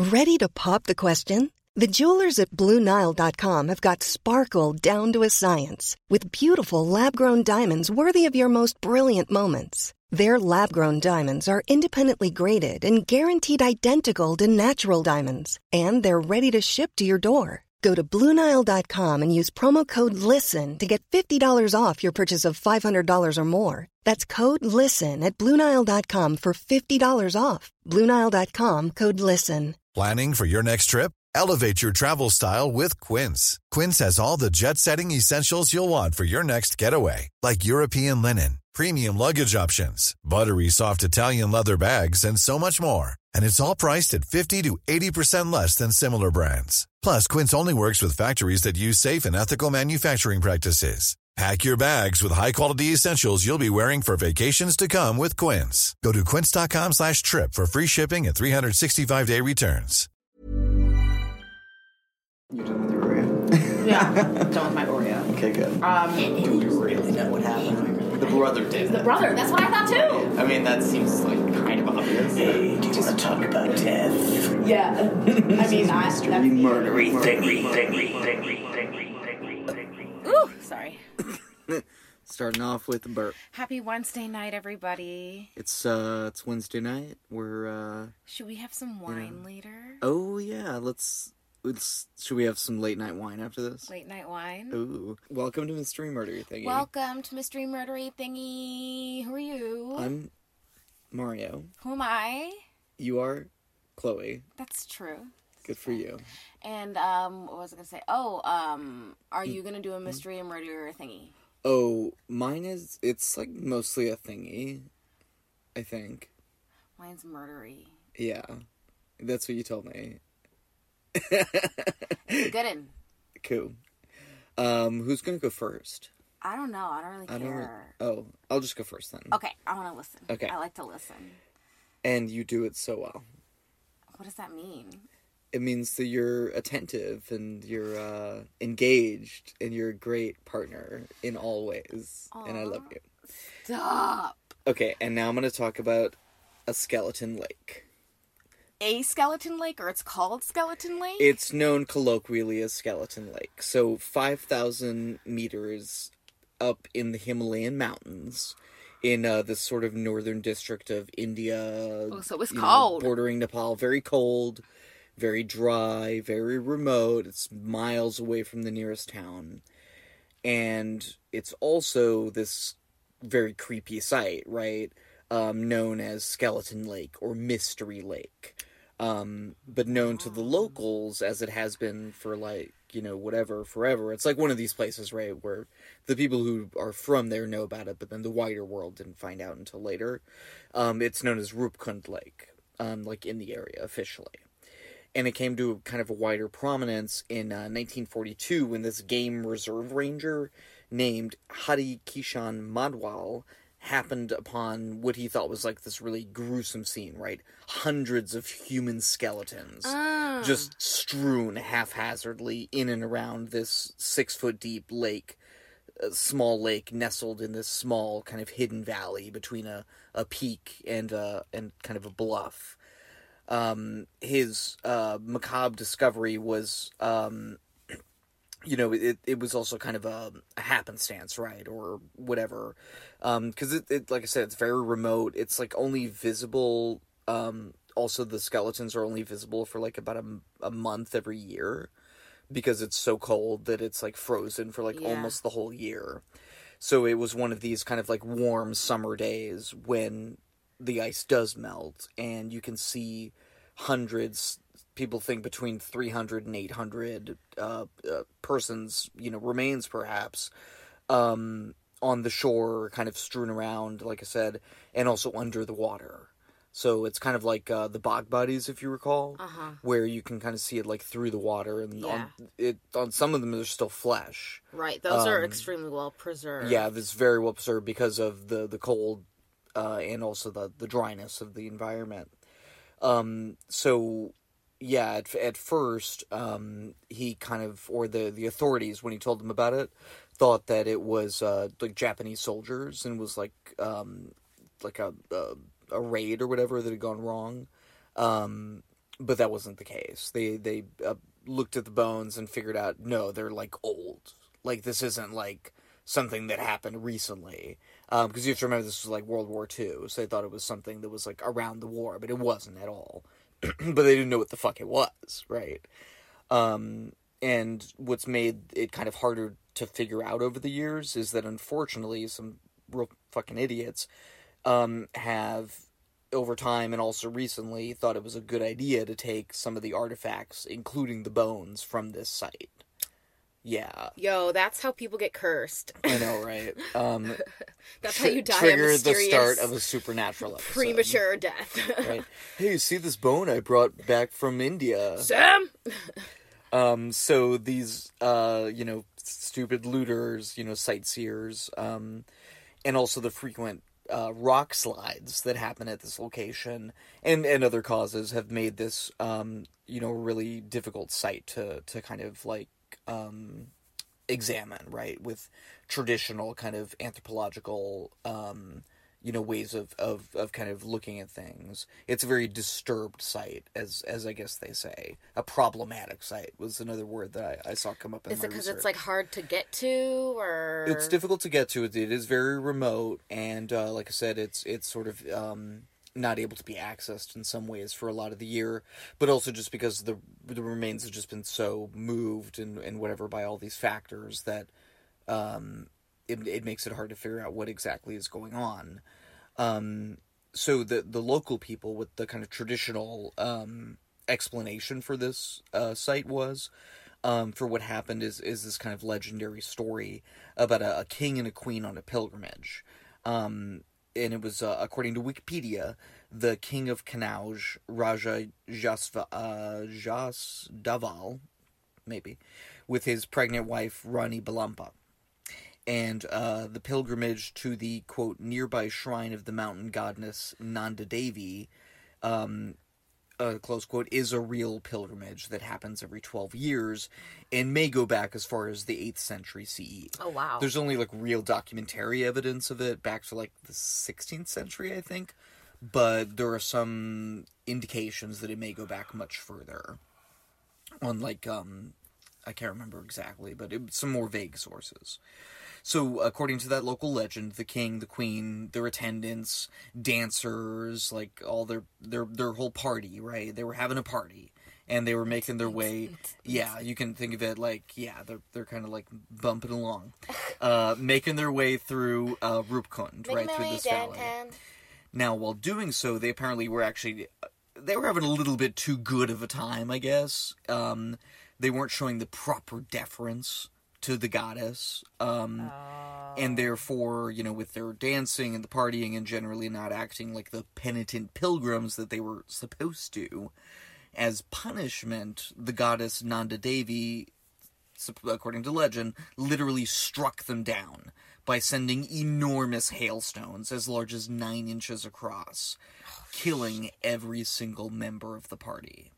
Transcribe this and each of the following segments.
Ready to pop the question? The jewelers at BlueNile.com have got sparkle down to a science with beautiful lab-grown diamonds worthy of your most brilliant moments. Their lab-grown diamonds are independently graded and guaranteed identical to natural diamonds, and they're ready to ship to your door. Go to BlueNile.com and use promo code LISTEN to get $50 off your purchase of $500 or more. That's code LISTEN at BlueNile.com for $50 off. BlueNile.com, code LISTEN. Planning for your next trip? Elevate your travel style with Quince. Quince has all the jet-setting essentials you'll want for your next getaway, like European linen, premium luggage options, buttery soft Italian leather bags, and so much more. And it's all priced at 50 to 80% less than similar brands. Plus, Quince only works with factories that use safe and ethical manufacturing practices. Pack your bags with high-quality essentials you'll be wearing for vacations to come with Quince. Go to quince.com/trip for free shipping and 365-day returns. You're done with your Oreo? Yeah, done with my Oreo. Okay, good. Do you really know what happened? The brother did. The brother, that's what I thought too. I mean, that seems like kind of obvious. Hey, do you want to talk about death? Yeah. I mean, Mystery, murdery, thingy. Ooh, sorry. Starting off with a burp. Happy Wednesday night, everybody. It's Wednesday night. We're Should we have some wine later? Oh yeah, let's should we have some late night wine after this? Late night wine. Ooh. Welcome to Mystery Murdery Thingy. Welcome to Mystery Murdery Thingy. Who are you? I'm Mario. Who am I? You are Chloe. That's true. Good for you. And what was I gonna say? Oh, are you gonna do a mystery and murder thingy? Oh, mine it's like mostly a thingy, I think. Mine's murdery. Yeah. That's what you told me. Good one. Cool. Who's gonna go first? I don't know. I don't really care. I'll just go first then. Okay, I want to listen. Okay. I like to listen. And you do it so well. What does that mean? It means that you're attentive and you're engaged and you're a great partner in all ways. Aww. And I love you. Stop. Okay, and now I'm going to talk about a skeleton lake. A skeleton lake, or it's called Skeleton Lake? It's known colloquially as Skeleton Lake. So 5,000 meters up in the Himalayan mountains in this sort of northern district of India. Oh, so it's cold. Bordering Nepal. Very cold, very dry, very remote. It's miles away from the nearest town. And it's also this very creepy site, right? Known as Skeleton Lake or Mystery Lake. But known to the locals as it has been for whatever, forever. It's like one of these places, right, where the people who are from there know about it, but then the wider world didn't find out until later. It's known as Rupkund Lake, in the area officially. And it came to kind of a wider prominence in 1942 when this game reserve ranger named Hari Kishan Madwal happened upon what he thought was like this really gruesome scene, right? Hundreds of human skeletons just strewn haphazardly in and around this 6-foot-deep lake, a small lake nestled in this small kind of hidden valley between a peak and kind of a bluff. His macabre discovery was it was also kind of a happenstance, right, or whatever, because it like I said, it's very remote. It's like only visible. Also, the skeletons are only visible for like about a month every year, because it's so cold that it's like frozen for almost the whole year. So it was one of these kind of like warm summer days when the ice does melt, and you can see hundreds. People think between 300 and 800 persons, remains perhaps, on the shore, kind of strewn around, like I said, and also under the water. So it's kind of like the bog bodies, if you recall, where you can kind of see it like through the water, and on some of them there's still flesh. Right, those are extremely well preserved. Yeah, it's very well preserved because of the cold and also the dryness of the environment. So. Yeah, at first, he kind of, or the authorities, when he told them about it, thought that it was, Japanese soldiers, and was, a raid or whatever that had gone wrong. But that wasn't the case. They looked at the bones and figured out, no, they're, like, old. Like, this isn't, like, something that happened recently. Because you have to remember this was, like, World War II, so they thought it was something that was, like, around the war, but it wasn't at all. But they didn't know what the fuck it was, right? And what's made it kind of harder to figure out over the years is that, unfortunately, some real fucking idiots have, over time and also recently, thought it was a good idea to take some of the artifacts, including the bones, from this site. Yeah. Yo, that's how people get cursed. I know, right? That's how you die a trigger the mysterious, start of a supernatural episode. premature death. Right. Hey, see this bone I brought back from India? Sam? So these, stupid looters, sightseers, and also the frequent rock slides that happen at this location and other causes have made this, a really difficult site to kind of, like, examine, right, with traditional kind of anthropological, ways of kind of looking at things. It's a very disturbed site, as I guess they say. A problematic site was another word that I saw come up in my research. Is it because it's, like, hard to get to, or...? It's difficult to get to. It is very remote, and, like I said, it's sort of, not able to be accessed in some ways for a lot of the year, but also just because the remains have just been so moved and whatever by all these factors that it makes it hard to figure out what exactly is going on. So the local people with the kind of traditional explanation for this site was for what happened is this kind of legendary story about a king and a queen on a pilgrimage. And it was, according to Wikipedia, the king of Kanauj, Raja Jasdaval, maybe, with his pregnant wife, Rani Balampa. And the pilgrimage to the, quote, nearby shrine of the mountain goddess Nanda Devi, close quote, is a real pilgrimage that happens every 12 years and may go back as far as the 8th century CE. Oh, wow. There's only, like, real documentary evidence of it back to, like, the 16th century, I think. But there are some indications that it may go back much further. On, like, I can't remember exactly, but some more vague sources. So, according to that local legend, the king, the queen, their attendants, dancers, like, all their whole party, right? They were having a party, and they were making their way, yeah, you can think of it like, yeah, they're kind of, like, bumping along, making their way through Rupkund, right, through this valley. Now, while doing so, they apparently were they were having a little bit too good of a time, I guess. They weren't showing the proper deference to the goddess, and therefore, with their dancing and the partying and generally not acting like the penitent pilgrims that they were supposed to, as punishment, the goddess Nanda Devi, according to legend, literally struck them down by sending enormous hailstones as large as 9 inches across, killing every single member of the party.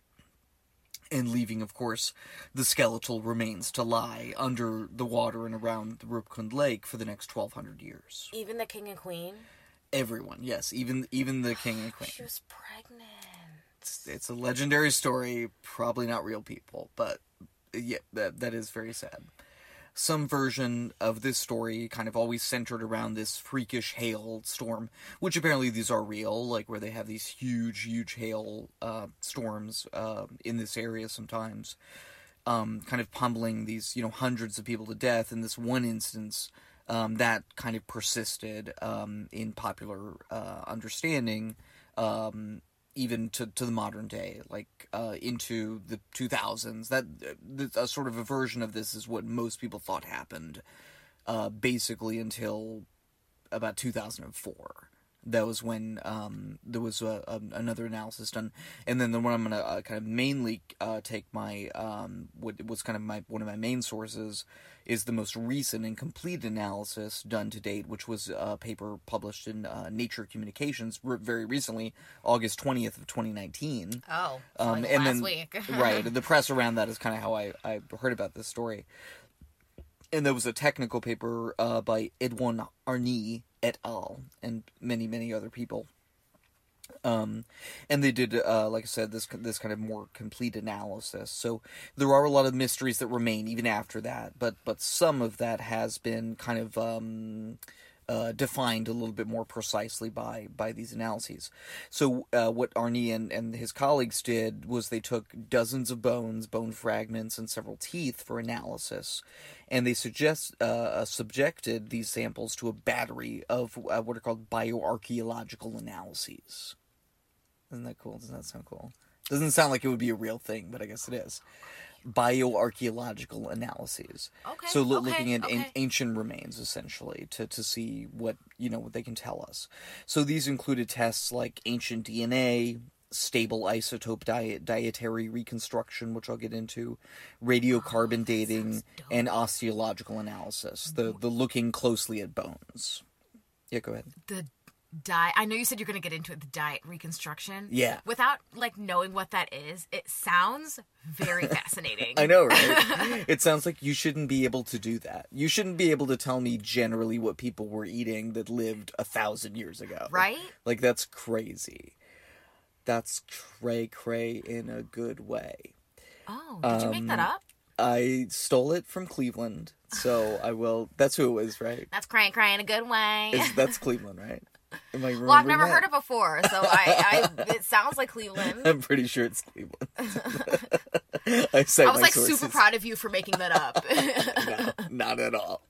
And leaving, of course, the skeletal remains to lie under the water and around the Rupkund Lake for the next 1,200 years. Even the king and queen? Everyone, yes. Even the king and queen. She was pregnant. It's a legendary story, probably not real people, but yeah, that is very sad. Some version of this story kind of always centered around this freakish hail storm, which apparently these are real, like where they have these huge hail storms in this area sometimes, kind of pummeling these, hundreds of people to death. In this one instance, that kind of persisted in popular understanding, even to the modern day, like into the 2000s. That sort of a version of this is what most people thought happened, basically until about 2004. That was when there was another analysis done, and then the one I'm going to kind of mainly take my what was kind of one of my main sources is the most recent and complete analysis done to date, which was a paper published in Nature Communications very recently, August 20th of 2019. Oh, and last then, week. Right, the press around that is kind of how I heard about this story. And there was a technical paper by Edouin Arny et al. And many other people. And they did, like I said, this kind of more complete analysis. So there are a lot of mysteries that remain even after that, but some of that has been kind of defined a little bit more precisely by these analyses. So what Arnie and his colleagues did was they took dozens of bones, bone fragments, and several teeth for analysis, and they subjected these samples to a battery of what are called bioarchaeological analyses. Isn't that cool? Doesn't that sound cool? Doesn't sound like it would be a real thing, but I guess it is. Bioarchaeological analyses. Okay. So looking at ancient remains, essentially, to see what they can tell us. So these included tests like ancient DNA, stable isotope dietary reconstruction, which I'll get into, radiocarbon dating, and osteological analysis. The looking closely at bones. Yeah, go ahead. I know you said you're going to get into it, the diet reconstruction. Yeah. Without, knowing what that is, it sounds very fascinating. I know, right? It sounds like you shouldn't be able to do that. You shouldn't be able to tell me generally what people were eating that lived 1,000 years ago. Right? Like, that's crazy. That's cray-cray in a good way. Oh, did you make that up? I stole it from Cleveland, so I will... That's who it was, right? That's cray-cray in a good way. That's Cleveland, right? Am I remembering Well, I've never that? heard it before, so it sounds like Cleveland. I'm pretty sure it's Cleveland. I was my super sources. proud of you for making that up. No, not at all.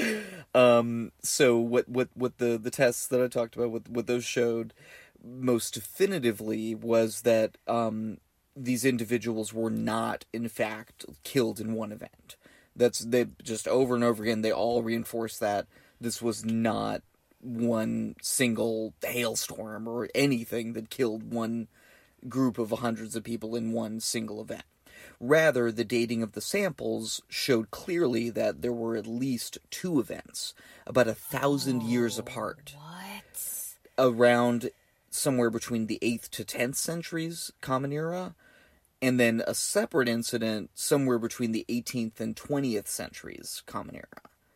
So what the tests that I talked about, what those showed most definitively was that these individuals were not, in fact, killed in one event. They just over and over again, they all reinforced that this was not one single hailstorm or anything that killed one group of hundreds of people in one single event. Rather, the dating of the samples showed clearly that there were at least two events, about 1,000 years apart. What? Around somewhere between the 8th to 10th centuries Common Era, and then a separate incident somewhere between the 18th and 20th centuries Common Era.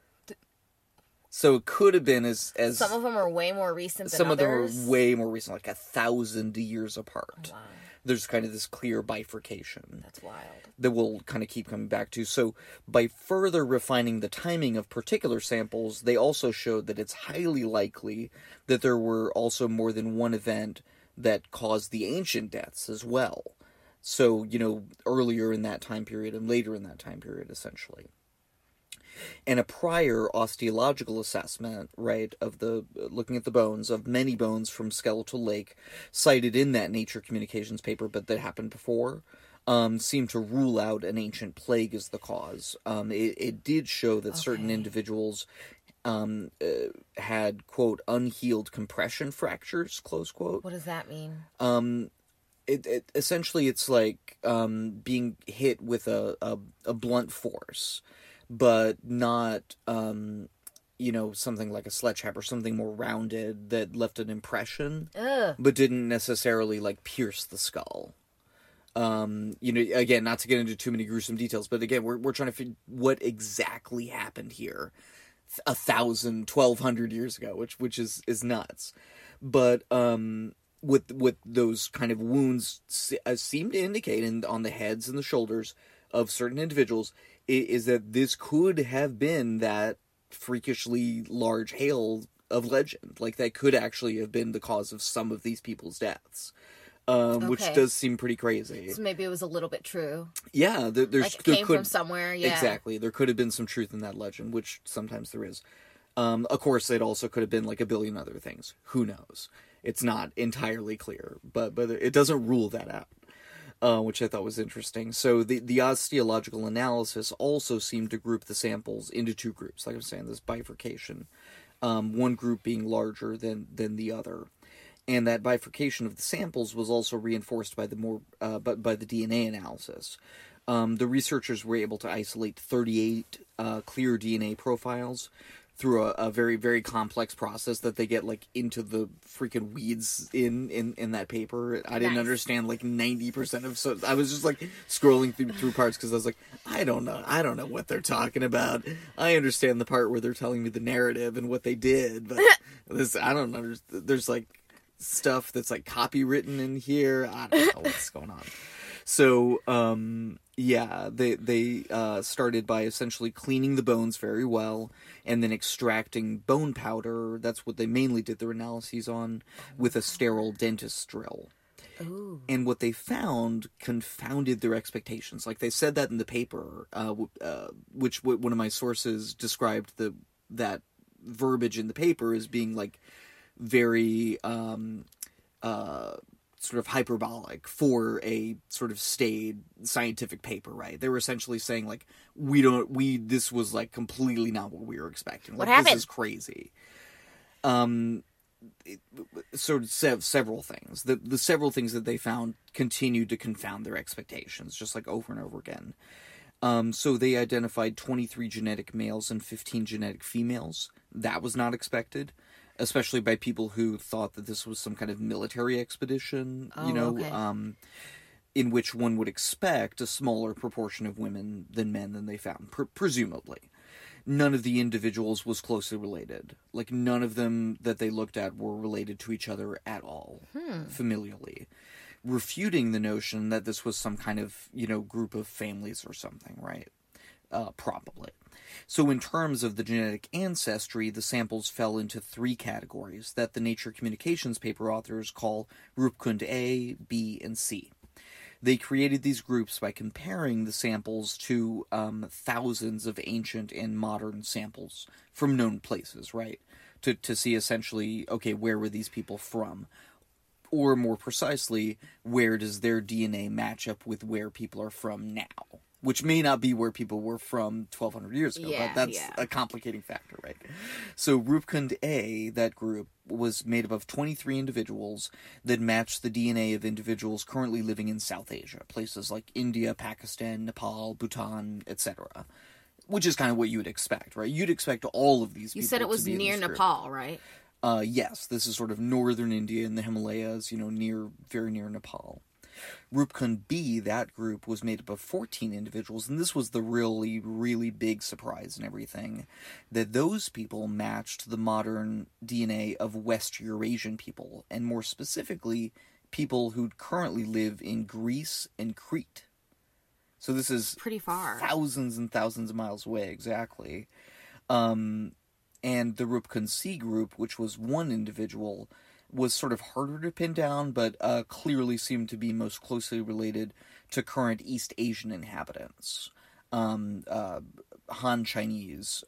So it could have been as Some of them are way more recent than some others. of them are way more recent, like 1,000 years apart. Wow. There's kind of this clear bifurcation. That's wild. That we'll kind of keep coming back to. So by further refining the timing of particular samples, they also showed that it's highly likely that there were also more than one event that caused the ancient deaths as well. So, earlier in that time period and later in that time period, essentially. And a prior osteological assessment, right, of looking at the bones, of many bones from Skeletal Lake, cited in that Nature Communications paper, but that happened before, seemed to rule out an ancient plague as the cause. It did show that certain individuals had, quote, unhealed compression fractures, close quote. What does that mean? It essentially, it's like being hit with a blunt force, but not, something like a sledgehammer, something more rounded that left an impression, but didn't necessarily, pierce the skull. Again, not to get into too many gruesome details, but again, we're trying to figure what exactly happened here 1,000, 1,200 years ago, which is nuts. But, with those kind of wounds seem to indicate on the heads and the shoulders of certain individuals is that this could have been that freakishly large hail of legend. Like, that could actually have been the cause of some of these people's deaths. Which does seem pretty crazy. So maybe it was a little bit true. Yeah, there came from somewhere, yeah. Exactly. There could have been some truth in that legend, which sometimes there is. Of course, it also could have been a billion other things. Who knows? It's not entirely clear, but it doesn't rule that out, which I thought was interesting. So the osteological analysis also seemed to group the samples into two groups, like I was saying, this bifurcation. One group being larger than the other. And that bifurcation of the samples was also reinforced by the by the DNA analysis. The researchers were able to isolate 38 clear DNA profiles through a very, very complex process that they get into the freaking weeds in that paper. I didn't understand 90% of, so I was just scrolling through parts because I was like, I don't know what they're talking about. I understand the part where they're telling me the narrative and what they did, but this, I don't know. There's stuff that's like copywritten in here. I don't know what's going on. So, they started by essentially cleaning the bones very well and then extracting bone powder. That's what they mainly did their analyses on with a sterile dentist drill. Ooh. And what they found confounded their expectations. Like they said that in the paper, which one of my sources described that verbiage in the paper as being like very sort of hyperbolic for a sort of staid scientific paper, right? They were essentially saying like, this was like completely not what we were expecting. Like, What happened? This is crazy. Sort of several things. The several things that they found continued to confound their expectations, just like over and over again. So they identified 23 genetic males and 15 genetic females. That was not expected, especially by people who thought that this was some kind of military expedition, Okay. In which one would expect a smaller proportion of women than men than they found, presumably. None of the individuals was closely related. Like, none of them that they looked at were related to each other at all, familially. Refuting the notion that this was some kind of, group of families or something, right? Probably. So in terms of the genetic ancestry, the samples fell into 3 categories that the Nature Communications paper authors call Rupkund A, B, and C. They created these groups by comparing the samples to thousands of ancient and modern samples from known places, right? To see essentially, okay, where were these people from? Or more precisely, where does their DNA match up with where people are from now? Which may not be where people were from 1,200 years ago, but that's a complicating factor, right? So Rupkund A, that group, was made up of 23 individuals that matched the DNA of individuals currently living in South Asia, places like India, Pakistan, Nepal, Bhutan, etc. Which is kind of what you would expect, right? You'd expect all of these people You said it to was be in near this group. Nepal, right? Yes, this is sort of northern India in the Himalayas, very near Nepal. Rupkund B, that group, was made up of 14 individuals, and this was the really, really big surprise and everything, that those people matched the modern DNA of West Eurasian people, and more specifically, people who currently live in Greece and Crete. So this is Pretty far. thousands and thousands of miles away, exactly. And the Rupkund C group, which was one individual, was sort of harder to pin down, but clearly seemed to be most closely related to current East Asian inhabitants, Han Chinese,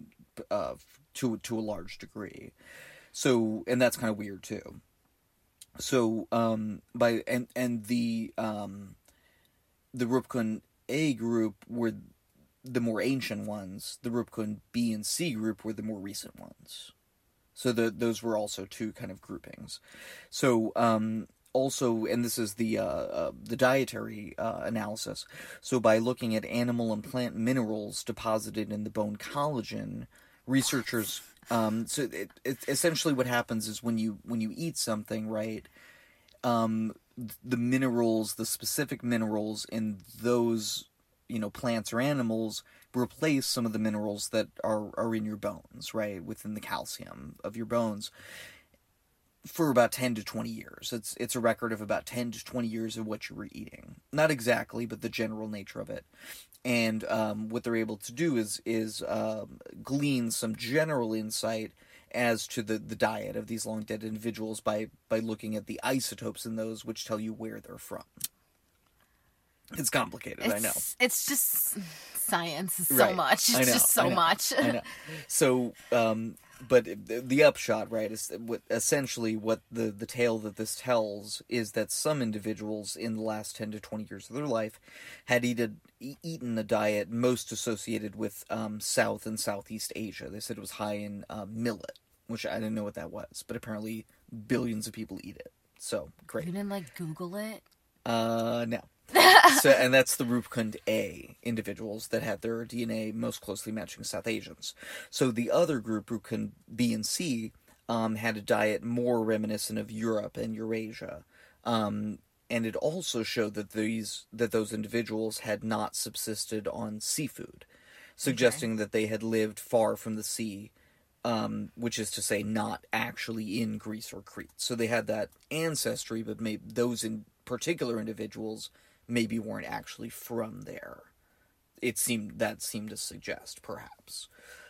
to a large degree. So, and that's kind of weird too. So, the Rupkund A group were the more ancient ones. The Rupkund B and C group were the more recent ones. So those were also 2 kind of groupings. So also, and this is the dietary analysis. So by looking at animal and plant minerals deposited in the bone collagen, researchers. So it essentially what happens is when you eat something, right? The minerals, the specific minerals in those plants or animals replace some of the minerals that are in your bones, right, within the calcium of your bones, for about 10 to 20 years. It's a record of about 10 to 20 years of what you were eating. Not exactly, but the general nature of it. And what they're able to do is glean some general insight as to the diet of these long-dead individuals by looking at the isotopes in those, which tell you where they're from. It's complicated, I know. It's just science so Right. much. It's I know, just so I know, much. I know. So, but the upshot, right, is essentially what the tale that this tells is that some individuals in the last 10 to 20 years of their life had eaten a diet most associated with South and Southeast Asia. They said it was high in millet, which I didn't know what that was, but apparently billions of people eat it. So, great. You didn't Google it? No. So, and that's the Rupkund A individuals that had their DNA most closely matching South Asians. So the other group, Rupkund B and C, had a diet more reminiscent of Europe and Eurasia. And it also showed that those individuals had not subsisted on seafood, suggesting that they had lived far from the sea which is to say not actually in Greece or Crete. So they had that ancestry, but maybe those in particular individuals maybe weren't actually from there. That seemed to suggest, perhaps.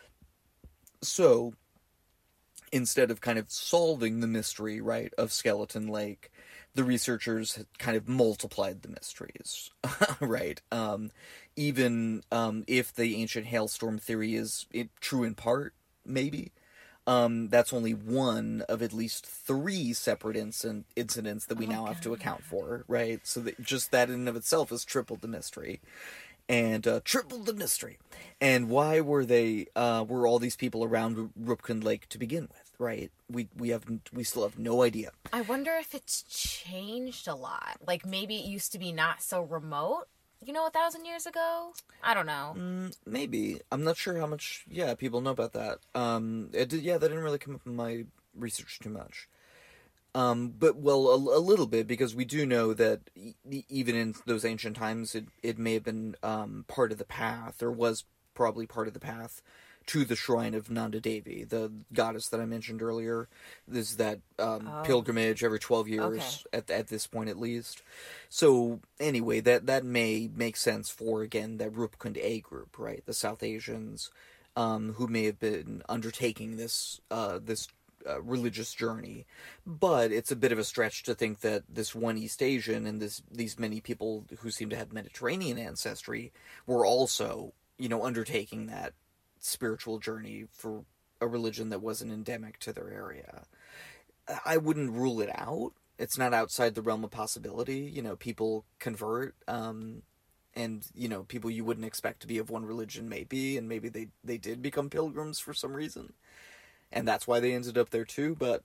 So, instead of kind of solving the mystery, right, of Skeleton Lake, the researchers kind of multiplied the mysteries, right? Even if the ancient hailstorm theory is true in part, maybe, that's only one of at least 3 separate incidents that we now have to account for, right? So that just that in and of itself has tripled the mystery. And tripled the mystery. And why were all these people around Rupkund Lake to begin with, right? We still have no idea. I wonder if it's changed a lot. Like, maybe it used to be not so remote, 1,000 years ago? I don't know. Maybe. I'm not sure how much, people know about that. That didn't really come up in my research too much. But, well, a little bit, because we do know that even in those ancient times, it may have been part of the path, or was probably part of the path, to the shrine of Nanda Devi, the goddess that I mentioned earlier. There's that pilgrimage every 12 years, at this point at least. So, anyway, that may make sense for, again, that Rupkund A group, right? The South Asians, who may have been undertaking this religious journey, but it's a bit of a stretch to think that this one East Asian and these many people who seem to have Mediterranean ancestry were also, undertaking that spiritual journey for a religion that wasn't endemic to their area. I wouldn't rule it out. It's not outside the realm of possibility. People convert, and people you wouldn't expect to be of one religion maybe, and maybe they did become pilgrims for some reason. And that's why they ended up there too, but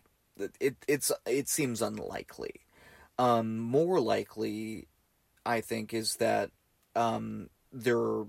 it seems unlikely. More likely, I think, is that there,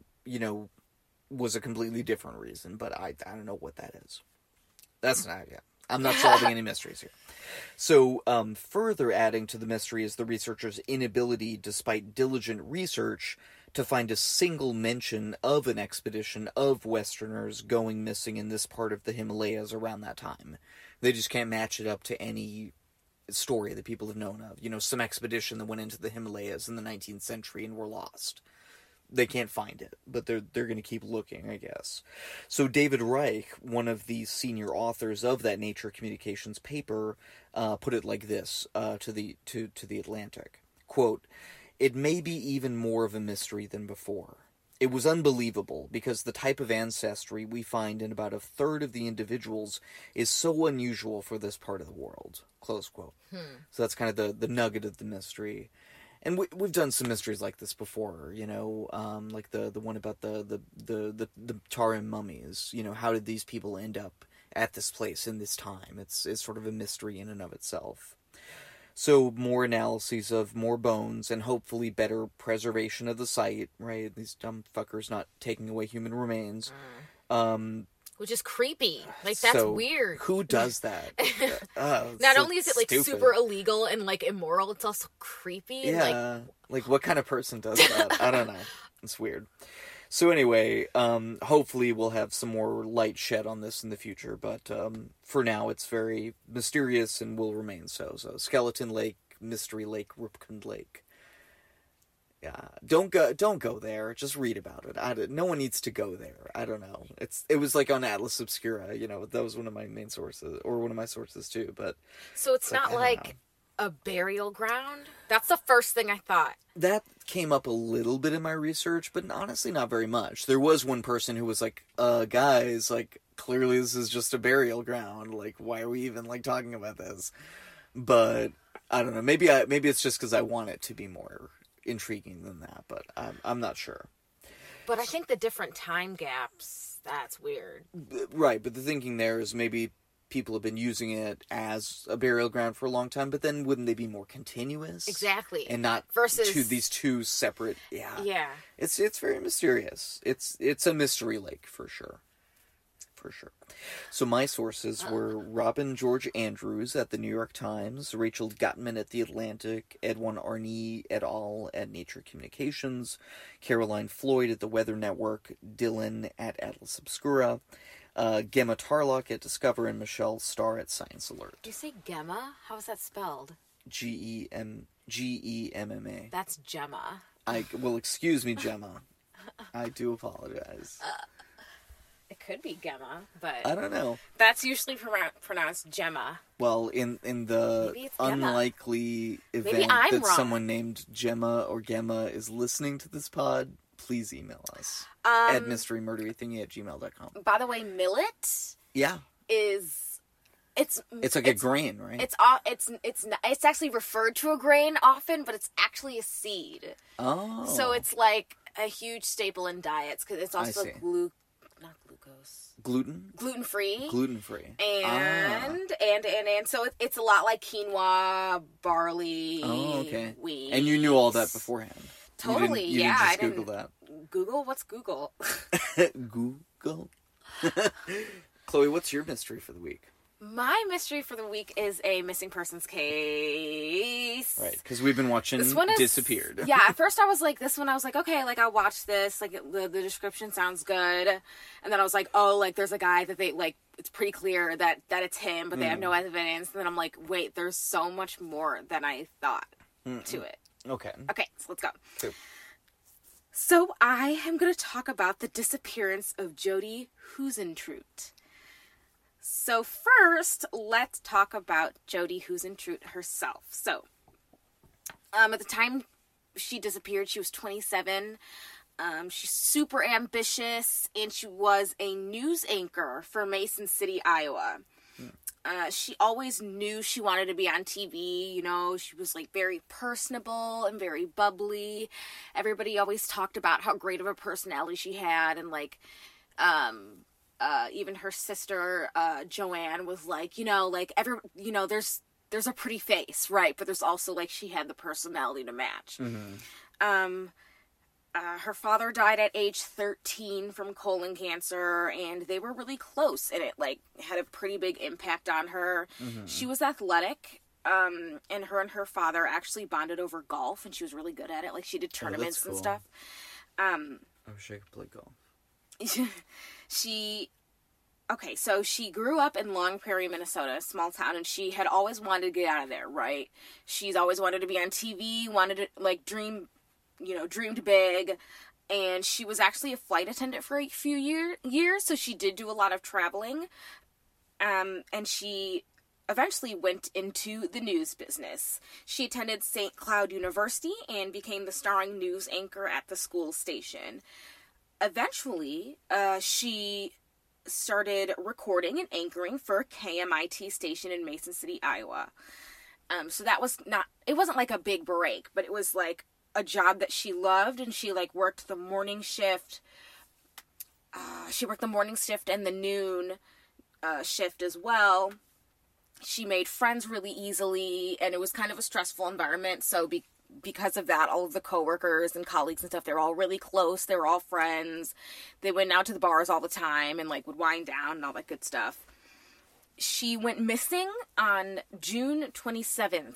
was a completely different reason, but I don't know what that is. That's not, I'm not solving any mysteries here. So, further adding to the mystery is the researchers' inability, despite diligent research, to find a single mention of an expedition of Westerners going missing in this part of the Himalayas around that time. They just can't match it up to any story that people have known of. Some expedition that went into the Himalayas in the 19th century and were lost. They can't find it, but they're going to keep looking, I guess. So David Reich, one of the senior authors of that Nature Communications paper, put it like this to the Atlantic. Quote, "It may be even more of a mystery than before. It was unbelievable because the type of ancestry we find in about a third of the individuals is so unusual for this part of the world." Close quote. So that's kind of the nugget of the mystery. And we've done some mysteries like this before, like the one about the Tarim mummies. How did these people end up at this place in this time? It's sort of a mystery in and of itself. So more analyses of more bones and hopefully better preservation of the site, right? These dumb fuckers not taking away human remains. Which is creepy. Like, that's weird. Who does that? Not only is it, like, stupid. super illegal and, like, immoral, it's also creepy. Yeah. Like, what kind of person does that? I don't know. It's weird. So anyway, hopefully we'll have some more light shed on this in the future, but for now it's very mysterious and will remain so. So Skeleton Lake, Mystery Lake, Rupkund Lake. Yeah, don't go there. Just read about it. No one needs to go there. I don't know. It was like on Atlas Obscura. That was one of my main sources, or one of my sources too. But so it's not like a burial ground. That's the first thing I thought. That came up a little bit in my research, but honestly, not very much. There was one person who was like, "Guys, like clearly this is just a burial ground. Like, why are we even like talking about this?" But I don't know. Maybe it's just because I want it to be more intriguing than that, but I'm not sure. But I think the different time gaps, that's weird. Right, but the thinking there is maybe people have been using it as a burial ground for a long time, but then wouldn't they be more continuous? Exactly. And not versus these two separate, Yeah. It's very mysterious. It's a mystery lake for sure. For sure. So my sources were Robin George Andrews at the New York Times, Rachel Gottman at the Atlantic, Edwin Arney et al. At Nature Communications, Caroline Floyd at the Weather Network, Dylan at Atlas Obscura, Gemma Tarlock at Discover, and Michelle Starr at Science Alert. Did you say Gemma? How is that spelled? Gemma. That's Gemma. Well, excuse me, Gemma. I do apologize. It could be Gemma, but I don't know. that's usually pronounced Gemma. Well, in the Maybe it's Gemma. unlikely event I'm that wrong. someone named Gemma or Gemma is listening to this pod, please email us at mysterymurderythingy@gmail.com. By the way, millet Yeah, is it's it's a grain, right? it's actually referred to a grain often, but it's actually a seed. Oh, So it's like a huge staple in diets because it's also see. not glucose, gluten gluten-free. free. And so it's a lot like quinoa, barley, Oh, okay. wheat. And you knew all that beforehand. Totally, you yeah. Didn't I just didn't Google Google? What's Google? that. Google. Chloe, what's your mystery for the week? My mystery for the week is a missing persons case. Right, because we've been watching This one is Disappeared. Yeah, at first I was like, okay, like I'll watch this. Like the description sounds good, and then I was like, oh, like there's a guy that they like. It's pretty clear that it's him, but they have no evidence. And then I'm like, wait, there's so much more than I thought to it. Okay. Okay, so let's go. Cool. So I am going to talk about the disappearance of Jodi Huisentruit. So first, let's talk about Jodi Huisentruit herself. So, at the time she disappeared, she was 27. She's super ambitious, and she was a news anchor for Mason City, Iowa. She always knew she wanted to be on TV, you know, she was like very personable and very bubbly. Everybody always talked about how great of a personality she had, and like, even her sister, Joanne, was like, you know, like there's a pretty face, right? But there's also like, she had the personality to match. Her father died at age 13 from colon cancer, and they were really close, and it like had a pretty big impact on her. She was athletic, and her father actually bonded over golf, and she was really good at it. Like she did tournaments and cool. stuff. I wish I could play golf. So she grew up in Long Prairie, Minnesota, a small town, and she had always wanted to get out of there, right? She's always wanted to be on TV, wanted to like dreamed big, and she was actually a flight attendant for a few years, so she did do a lot of traveling, and she eventually went into the news business. She attended St. Cloud University and became the starring news anchor at the school station. Eventually, she started recording and anchoring for a KMIT station in Mason City, Iowa. So that was it wasn't like a big break, but it was like a job that she loved, and she like worked the morning shift. She worked the morning shift and the noon shift as well. She made friends really easily, and it was kind of a stressful environment. So because of that, all of the coworkers and colleagues and stuff, they were all really close. They were all friends. They went out to the bars all the time and like would wind down and all that good stuff. She went missing on June 27th,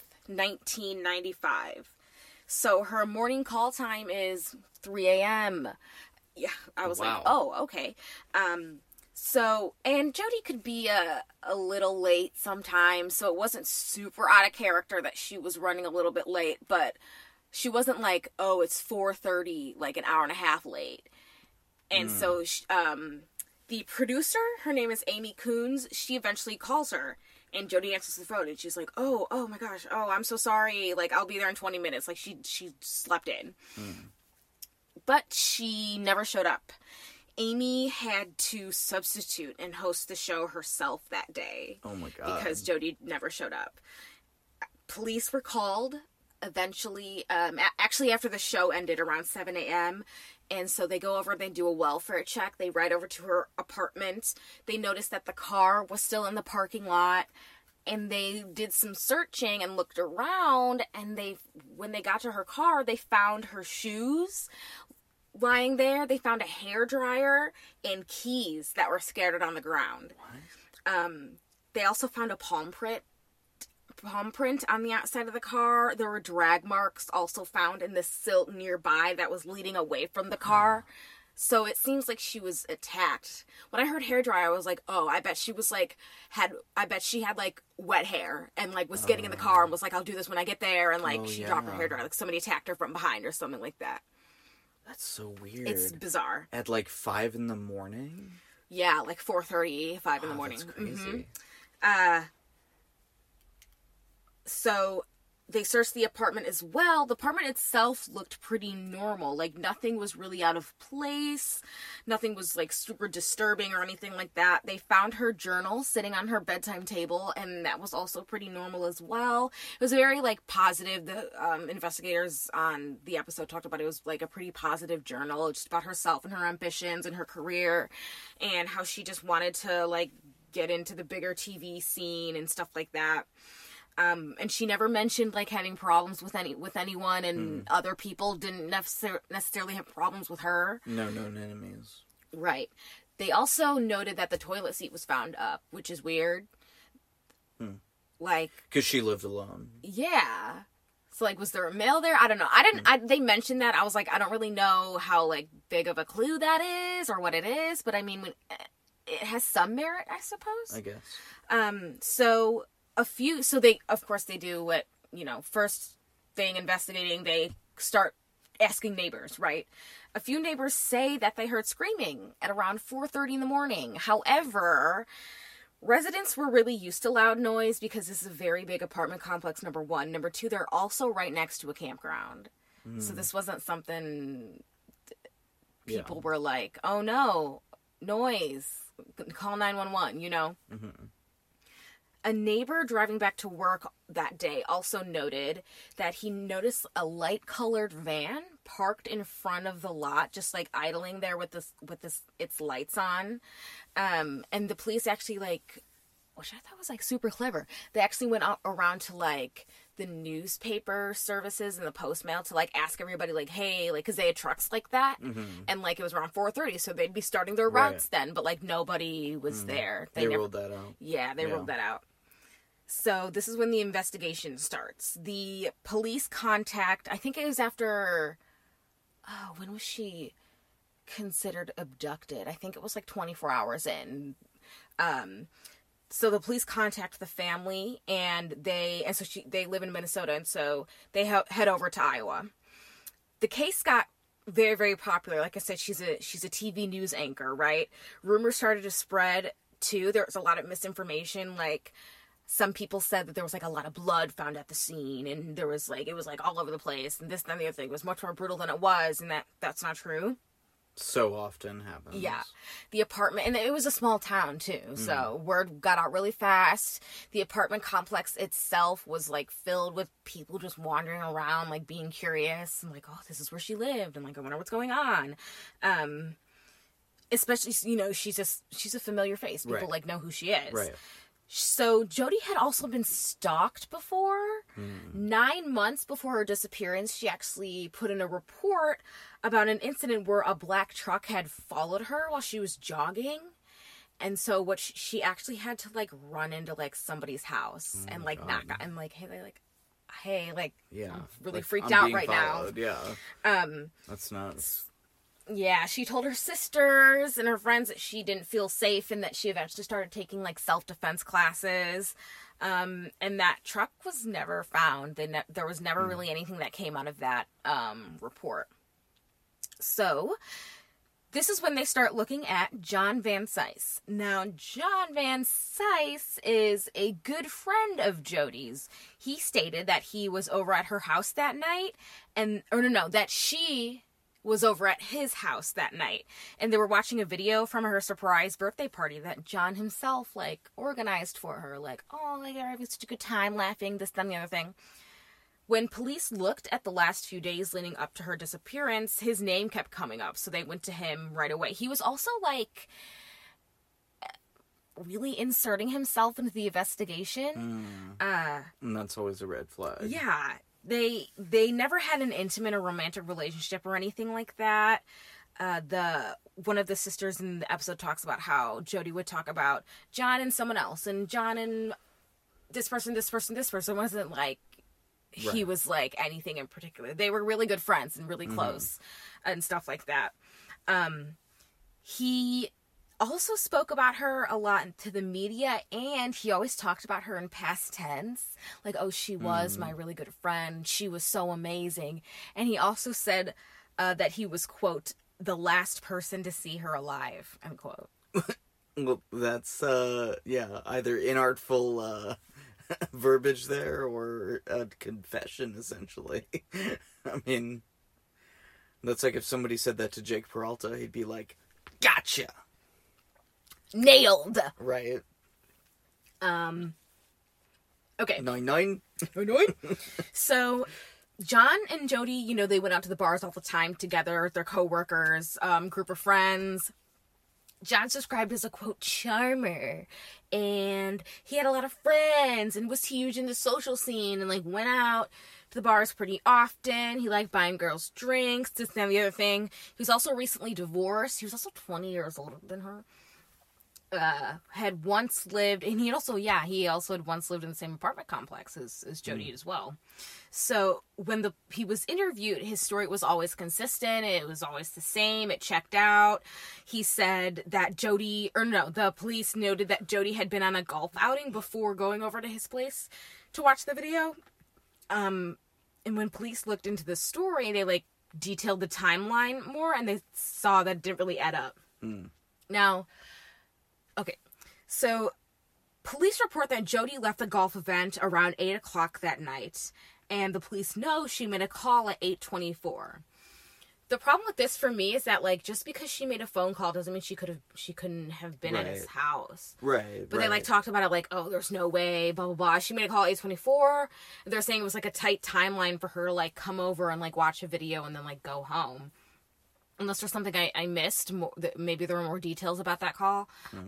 1995. So her morning call time is 3 a.m. Yeah, I was like, oh, okay. And Jodi could be a little late sometimes, so it wasn't super out of character that she was running a little bit late, but she wasn't like, oh, it's 4:30, like an hour and a half late. And so the producer, her name is Amy Coons, she eventually calls her. And Jodi answers the phone, and she's like, oh my gosh, oh, I'm so sorry, like, I'll be there in 20 minutes, like, she slept in. But she never showed up. Amy had to substitute and host the show herself that day. Oh my god. Because Jodi never showed up. Police were called, eventually, actually after the show ended around 7 a.m., and so they go over and they do a welfare check. They ride over to her apartment. They noticed that the car was still in the parking lot. And they did some searching and looked around. And when they got to her car, they found her shoes lying there. They found a hairdryer and keys that were scattered on the ground. What? They also found a palm print on the outside of the car. There were drag marks also found in the silt nearby that was leading away from the car. So it seems like she was attacked. When I heard hairdryer, I was like, oh, I bet she was like, I bet she had like wet hair and like was getting in the car and was like, I'll do this when I get there. And like she dropped her hairdryer. Like somebody attacked her from behind or something like that. That's so weird. It's bizarre. At like 5 in the morning? Yeah, like 4:30, 5 in the morning. That's crazy. So they searched the apartment as well. The apartment itself looked pretty normal. Like, nothing was really out of place. Nothing was, like, super disturbing or anything like that. They found her journal sitting on her bedtime table, and that was also pretty normal as well. It was very, like, positive. The investigators on the episode talked about it was, like, a pretty positive journal, just about herself and her ambitions and her career, and how she just wanted to, like, get into the bigger TV scene and stuff like that. And she never mentioned like having problems with anyone, and other people didn't necessarily have problems with her. No enemies. Right. They also noted that the toilet seat was found up, which is weird. Like, because she lived alone. Yeah. So like, was there a male there? I don't know. They mentioned that. I was like, I don't really know how like big of a clue that is or what it is, but I mean, it has some merit, I suppose. I guess. So they, of course, they do what, first thing investigating, they start asking neighbors, right? A few neighbors say that they heard screaming at around 4:30 in the morning. However, residents were really used to loud noise because this is a very big apartment complex, number one. Number two, they're also right next to a campground. So this wasn't something people were like, oh no, noise, call 911, Mm-hmm. A neighbor driving back to work that day also noted that he noticed a light-colored van parked in front of the lot, just like idling there with its lights on. And the police actually which I thought was like super clever. They actually went out around to like the newspaper services and the post mail to like ask everybody like, hey, like, cause they had trucks like that. And like, it was around 4:30. So they'd be starting their routes then, but like nobody was there. They ruled that out. Yeah, they ruled that out. So this is when the investigation starts. The police contact, I think it was after, when was she considered abducted? I think it was like 24 hours in. So the police contact the family, and they live in Minnesota, and so they head over to Iowa. The case got very, very popular. Like I said, she's a TV news anchor, right? Rumors started to spread too. There was a lot of misinformation, like, some people said that there was like a lot of blood found at the scene, and there was like, it was like all over the place, and this and the other thing. It was much more brutal than it was, and that's not true. So often happens. Yeah. The apartment, and it was a small town too, so word got out really fast. The apartment complex itself was like filled with people just wandering around, like being curious, and like, oh, this is where she lived, and like, I wonder what's going on. Especially, she's a familiar face. People like know who she is. Right. So Jodi had also been stalked before. 9 months before her disappearance, she actually put in a report about an incident where a black truck had followed her while she was jogging. And so what she actually had to like run into like somebody's house and like knock on, and like, hey, yeah, I'm really like, freaked I'm out right followed. now. Yeah. That's nuts. Yeah, she told her sisters and her friends that she didn't feel safe, and that she eventually started taking like self-defense classes. And that truck was never found. There was never really anything that came out of that report. So this is when they start looking at John Van Cise. Now, John Van Cise is a good friend of Jodi's. He stated that he was over at her house that night, that she was over at his house that night, and they were watching a video from her surprise birthday party that John himself like organized for her. Like, oh, like, they're having such a good time, laughing, this, that, and the other thing. When police looked at the last few days leading up to her disappearance, his name kept coming up, so they went to him right away. He was also like really inserting himself into the investigation. And that's always a red flag. Yeah. They never had an intimate or romantic relationship or anything like that. One of the sisters in the episode talks about how Jodi would talk about John and someone else, and John and this person. It wasn't like he was like anything in particular. They were really good friends and really close and stuff like that. He also spoke about her a lot to the media, and he always talked about her in past tense. Like, oh, she was my really good friend. She was so amazing. And he also said that he was, quote, the last person to see her alive, unquote. Well, that's, either inartful, verbiage there or a confession, essentially. I mean, that's like if somebody said that to Jake Peralta, he'd be like, gotcha! Nailed! Right. Okay. 9-9. So, John and Jody, you know, they went out to the bars all the time together. They're co-workers, group of friends. John's described as a, quote, charmer. And he had a lot of friends and was huge in the social scene and, like, went out to the bars pretty often. He liked buying girls drinks, this and the other thing. He was also recently divorced. He was also 20 years older than her. Had once lived, and he also had once lived in the same apartment complex as Jody as well. So when he was interviewed, his story was always consistent. It was always the same. It checked out. He said that the police noted that Jody had been on a golf outing before going over to his place to watch the video. And when police looked into the story, they, like, detailed the timeline more, and they saw that it didn't really add up. Now, okay, so police report that Jody left the golf event around 8 o'clock that night, and the police know she made a call at 8:24. The problem with this for me is that, like, just because she made a phone call doesn't mean she couldn't have been at his house. Right. But they, like, talked about it like, oh, there's no way, blah, blah, blah. She made a call at 8:24. They're saying it was, like, a tight timeline for her to, like, come over and, like, watch a video and then, like, go home. Unless there's something I missed, maybe there were more details about that call.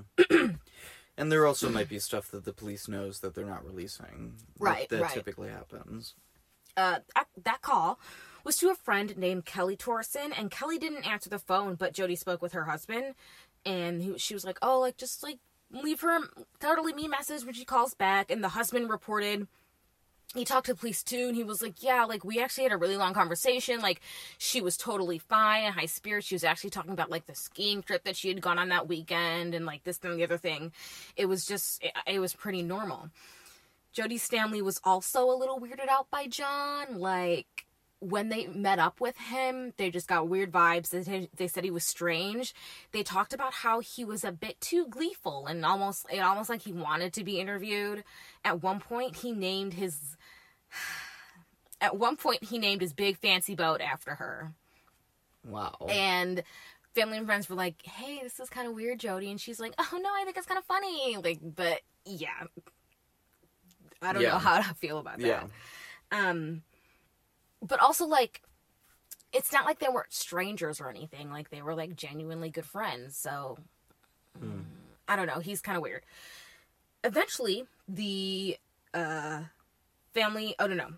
And there also might be stuff that the police knows that they're not releasing. Right, that right. typically happens. That call was to a friend named Kelly Torson, and Kelly didn't answer the phone, but Jody spoke with her husband, and she was like, oh, like, just, like, tell her to leave me a message when she calls back, and the husband reported. He talked to the police too, and he was like, yeah, like, we actually had a really long conversation. Like, she was totally fine and high spirits. She was actually talking about, like, the skiing trip that she had gone on that weekend and, like, this and the other thing. It was just, it was pretty normal. Jody's family was also a little weirded out by John. Like, when they met up with him, they just got weird vibes. They said he was strange. They talked about how he was a bit too gleeful and almost like he wanted to be interviewed. At one point, he named his big fancy boat after her. Wow. And family and friends were like, hey, this is kind of weird, Jody. And she's like, oh, no, I think it's kind of funny. Like, but, yeah. I don't know how to feel about that. Yeah. But also, like, it's not like they weren't strangers or anything. Like, they were, like, genuinely good friends. So, I don't know. He's kind of weird. Eventually, the family... Oh, no.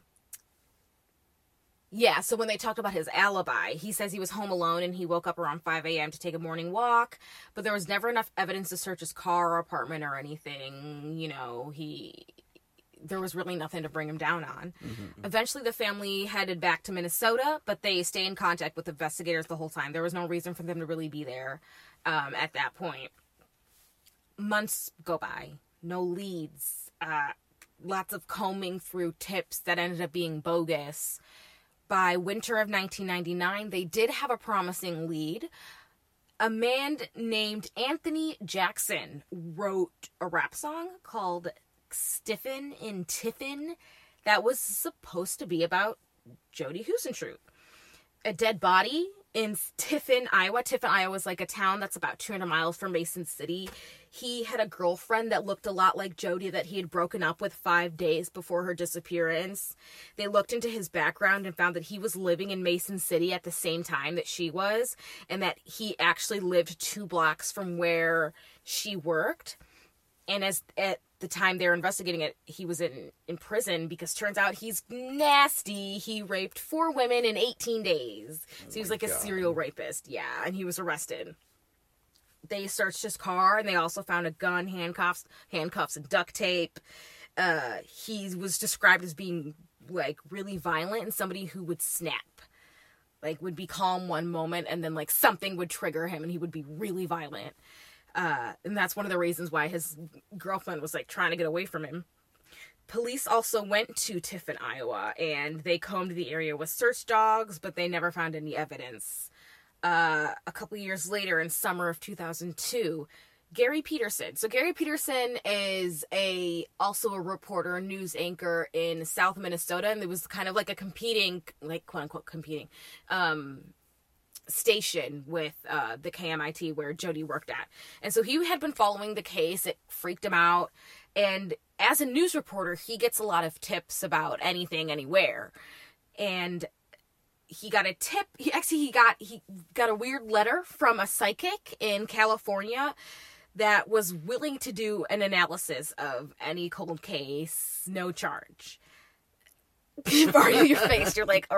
Yeah, so when they talked about his alibi, he says he was home alone and he woke up around 5 a.m. to take a morning walk. But there was never enough evidence to search his car or apartment or anything. You know, there was really nothing to bring him down on. Mm-hmm. Eventually, the family headed back to Minnesota, but they stay in contact with investigators the whole time. There was no reason for them to really be there at that point. Months go by. No leads. Lots of combing through tips that ended up being bogus. By winter of 1999, they did have a promising lead. A man named Anthony Jackson wrote a rap song called Stiffin' in Tiffin that was supposed to be about Jody Huisentruit. A dead body in Tiffin, Iowa. Tiffin, Iowa is like a town that's about 200 miles from Mason City. He had a girlfriend that looked a lot like Jody that he had broken up with 5 days before her disappearance. They looked into his background and found that he was living in Mason City at the same time that she was, and that he actually lived 2 blocks from where she worked. And at the time they were investigating it, he was in prison because turns out he's nasty. He raped 4 women in 18 days. So he was like a serial rapist. Yeah, and he was arrested. They searched his car, and they also found a gun, handcuffs, and duct tape. He was described as being, like, really violent and somebody who would snap. like, would be calm one moment and then, like, something would trigger him and he would be really violent. And that's one of the reasons why his girlfriend was, like, trying to get away from him. Police also went to Tiffin, Iowa, and they combed the area with search dogs, but they never found any evidence. A couple years later, in summer of 2002, Gary Peterson. So Gary Peterson is also a reporter, news anchor in South Minnesota, and it was kind of like a competing, like, quote-unquote competing, station with the KMIT where Jodi worked at. And so he had been following the case. It freaked him out. And as a news reporter, he gets a lot of tips about anything, anywhere. And he got a tip. He got a weird letter from a psychic in California that was willing to do an analysis of any cold case, no charge. Barney, your face, you're like,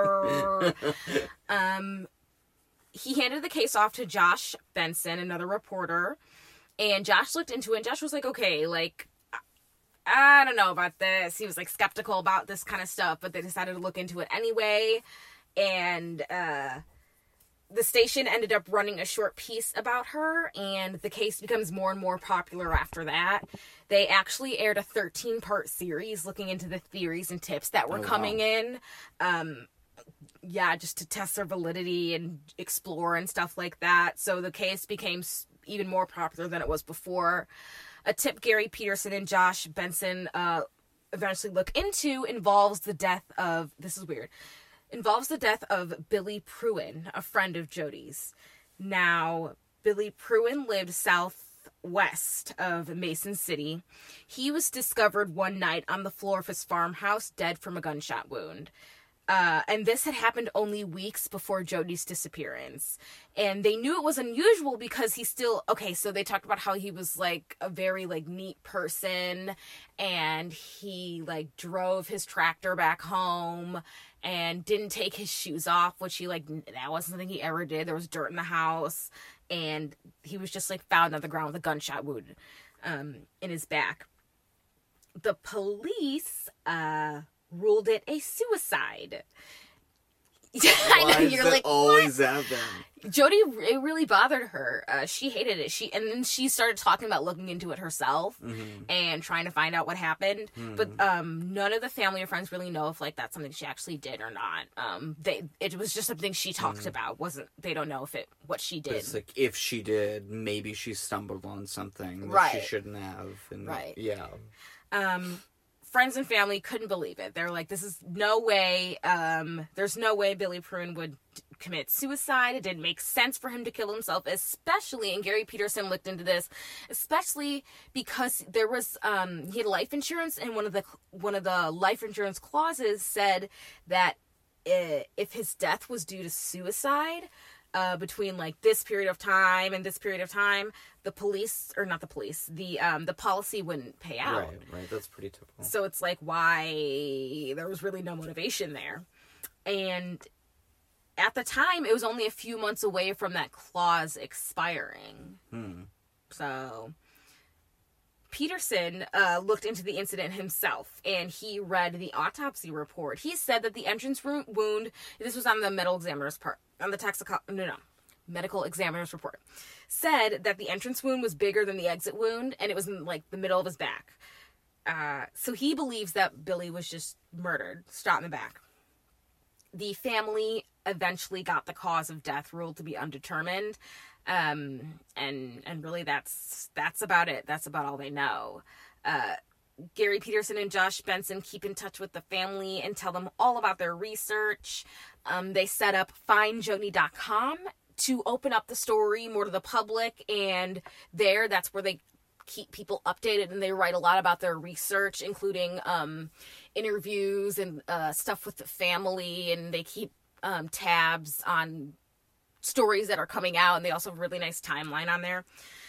he handed the case off to Josh Benson, another reporter, and Josh looked into it, and Josh was like, okay, like, I don't know about this. He was, like, skeptical about this kind of stuff, but they decided to look into it anyway, and, the station ended up running a short piece about her, and the case becomes more and more popular after that. They actually aired a 13-part series looking into the theories and tips that were coming in. Just to test their validity and explore and stuff like that. So the case became even more popular than it was before. A tip Gary Peterson and Josh Benson eventually look into involves the death of Billy Pruin, a friend of Jodi's. Now, Billy Pruin lived southwest of Mason City. He was discovered one night on the floor of his farmhouse, dead from a gunshot wound. And this had happened only weeks before Jodi's disappearance. And they knew it was unusual because so they talked about how he was, like, a very, like, neat person, and he, like, drove his tractor back home and didn't take his shoes off, which that wasn't something he ever did. There was dirt in the house, and he was just, like, found on the ground with a gunshot wound in his back. The police, ruled it a suicide. I know, you're like, always happen? Jodi, it really bothered her. She hated it. And then she started talking about looking into it herself and trying to find out what happened. But none of the family or friends really know if, like, that's something she actually did or not. It was just something she talked about. They don't know what she did. But it's like, if she did, maybe she stumbled on something that Right. she shouldn't have. And Right. Yeah. Friends and family couldn't believe it. They're like, this is no way, there's no way Billy Pruin would commit suicide. It didn't make sense for him to kill himself, especially, and Gary Peterson looked into this, especially because there was, he had life insurance, and one of the life insurance clauses said that if his death was due to suicide, between, like, this period of time and this period of time, the policy wouldn't pay out. Right, that's pretty typical. So it's like, why there was really no motivation there. And at the time, it was only a few months away from that clause expiring. So Peterson looked into the incident himself, and he read the autopsy report. He said that the entrance wound, this was on the medical examiner's part, on the medical examiner's report, said that the entrance wound was bigger than the exit wound, and it was in, like, the middle of his back. So he believes that Billy was just murdered, shot in the back. The family eventually got the cause of death ruled to be undetermined. And really that's about it. That's about all they know. Gary Peterson and Josh Benson keep in touch with the family and tell them all about their research. They set up FindJodi.com to open up the story more to the public, and that's where they keep people updated, and they write a lot about their research, including interviews and stuff with the family, and they keep tabs on stories that are coming out, and they also have a really nice timeline on there.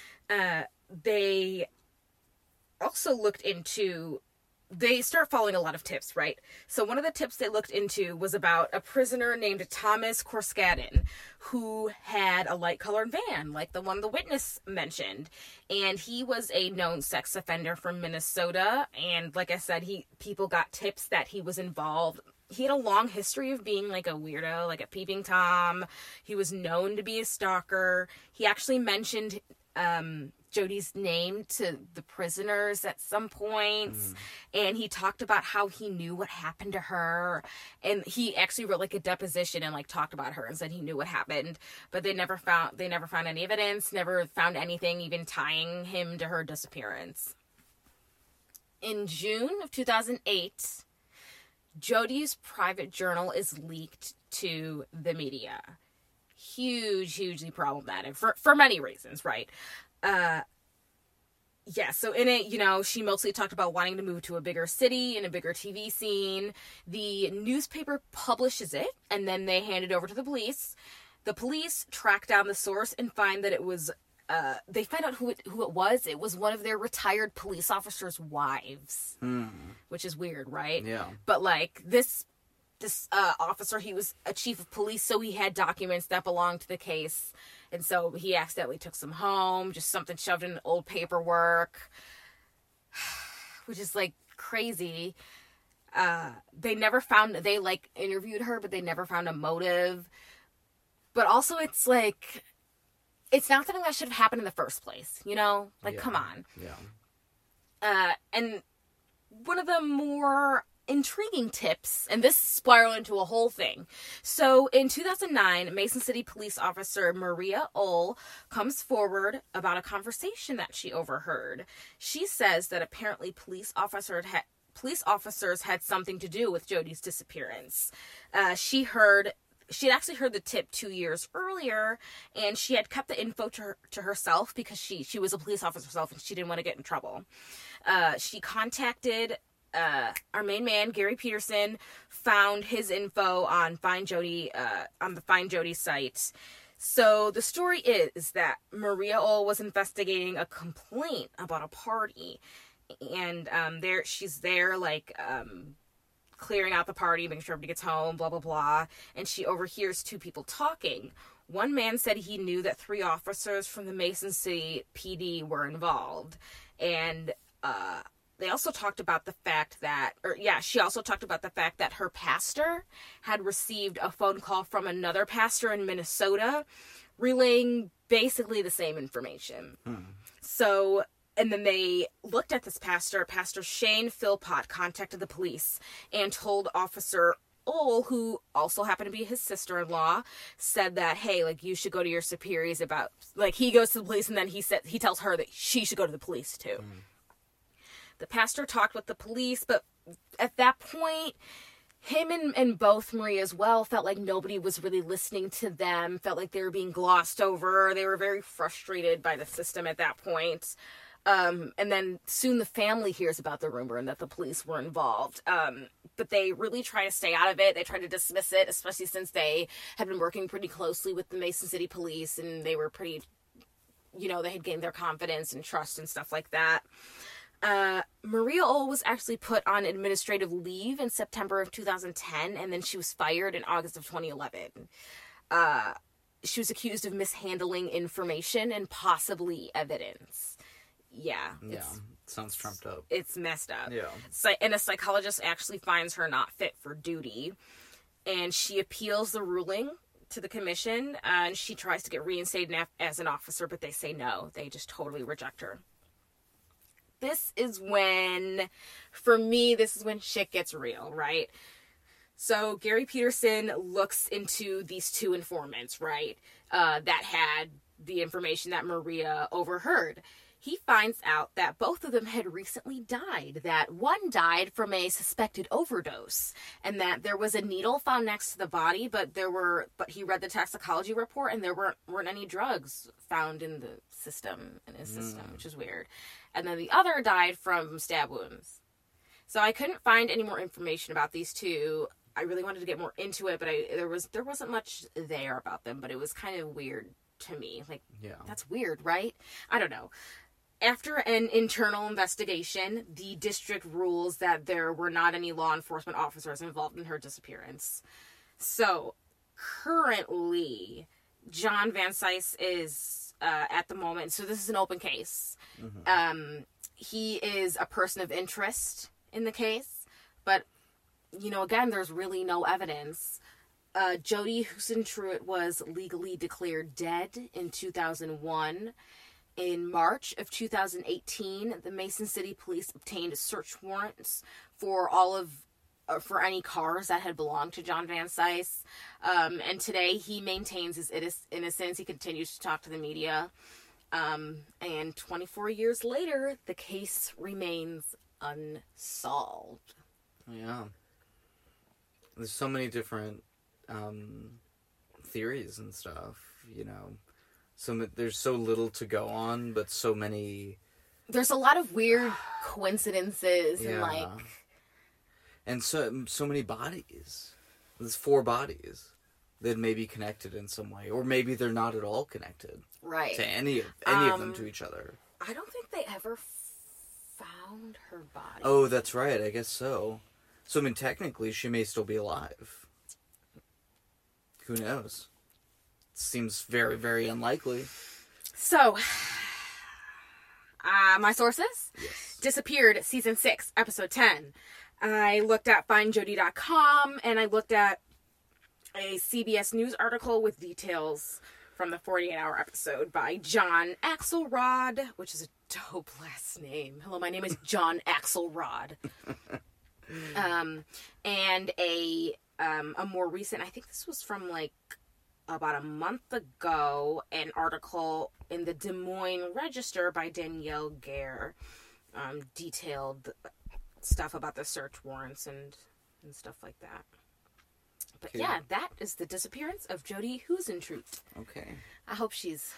They also they start following a lot of tips, right? So one of the tips they looked into was about a prisoner named Thomas Korskadin, who had a light-colored van, like the one the witness mentioned. And he was a known sex offender from Minnesota. And like I said, people got tips that he was involved he had a long history of being, like, a weirdo, like a peeping Tom. He was known to be a stalker. He actually mentioned Jodi's name to the prisoners at some points, and he talked about how he knew what happened to her, and he actually wrote, like, a deposition and, like, talked about her and said he knew what happened, but they never found any evidence, never found anything even tying him to her disappearance. In June of 2008, Jodi's private journal is leaked to the media. Hugely problematic for many reasons, right? So in it, you know, she mostly talked about wanting to move to a bigger city and a bigger TV scene. The newspaper publishes it, and then they hand it over to the police. The police track down the source and find that it was, they find out who it was. It was one of their retired police officers' wives, which is weird, right? Yeah. But, like, this officer, he was a chief of police, so he had documents that belonged to the case. And so he accidentally took some home, just something shoved in old paperwork, which is, like, crazy. They interviewed her, but they never found a motive. But also, it's like, it's not something that should have happened in the first place, you know? Like, come on. Yeah. And one of the more intriguing tips, and this spiraled into a whole thing. So in 2009, Mason City police officer Maria Ull comes forward about a conversation that she overheard. She says that apparently police officers had something to do with Jodi's disappearance. She had actually heard the tip 2 years earlier, and she had kept the info to herself because she was a police officer herself and she didn't want to get in trouble. She contacted our main man, Gary Peterson, found his info on Find Jodi, on the Find Jodi site. So the story is that Maria Ull was investigating a complaint about a party, and she's there, like, clearing out the party, making sure everybody gets home, blah, blah, blah, and she overhears two people talking. One man said he knew that 3 officers from the Mason City PD were involved, and they also talked about the fact that, she also talked about the fact that her pastor had received a phone call from another pastor in Minnesota relaying basically the same information. So, and then they looked at this pastor. Pastor Shane Philpott contacted the police and told Officer Ull, who also happened to be his sister-in-law, said that, hey, like, you should go to your superiors about, like, he goes to the police and then he tells her that she should go to the police too. The pastor talked with the police, but at that point, him and both Maria as well felt like nobody was really listening to them, felt like they were being glossed over. They were very frustrated by the system at that point. And then soon the family hears about the rumor and that the police were involved. But they really try to stay out of it. They try to dismiss it, especially since they had been working pretty closely with the Mason City police and they were pretty, you know, they had gained their confidence and trust and stuff like that. Maria Ull was actually put on administrative leave in September of 2010, and then she was fired in August of 2011. She was accused of mishandling information and possibly evidence. Yeah. Sounds trumped up. It's messed up. Yeah. And a psychologist actually finds her not fit for duty, and she appeals the ruling to the commission, and she tries to get reinstated as an officer, but they say no. They just totally reject her. This is when shit gets real, right? So Gary Peterson looks into these 2 informants, right, that had the information that Maria overheard. He finds out that both of them had recently died, that one died from a suspected overdose, and that there was a needle found next to the body, but he read the toxicology report and there weren't any drugs found in the system, which is weird. And then the other died from stab wounds. So I couldn't find any more information about these 2. I really wanted to get more into it, but there wasn't much there about them, but it was kind of weird to me. Like, That's weird, right? I don't know. After an internal investigation, the district rules that there were not any law enforcement officers involved in her disappearance. So, currently, John Van Cise is, at the moment, so this is an open case. He is a person of interest in the case, but again, there's really no evidence. Jodi Huisentruit was legally declared dead in 2001. In March of 2018, the Mason City Police obtained search warrants for for any cars that had belonged to John Van Cise. And today he maintains his innocence. He continues to talk to the media. And 24 years later, the case remains unsolved. Yeah. There's so many different theories and stuff, there's so little to go on, but so many. There's a lot of weird coincidences and so many bodies. There's 4 bodies that may be connected in some way, or maybe they're not at all connected, right, to any of them to each other. I don't think they ever found her body. Oh, that's right. I guess so. So I mean, technically, she may still be alive. Who knows? Seems very, very unlikely. So, my sources? Yes. Disappeared, Season 6, Episode 10. I looked at FindJodi.com, and I looked at a CBS News article with details from the 48-hour episode by John Axelrod, which is a dope last name. Hello, my name is John Axelrod. And a more recent, I think this was from about a month ago, an article in the Des Moines Register by Danielle Gare, detailed stuff about the search warrants and stuff like that. But yeah, that is the disappearance of Jodi Huisentruit. Okay. I hope she's...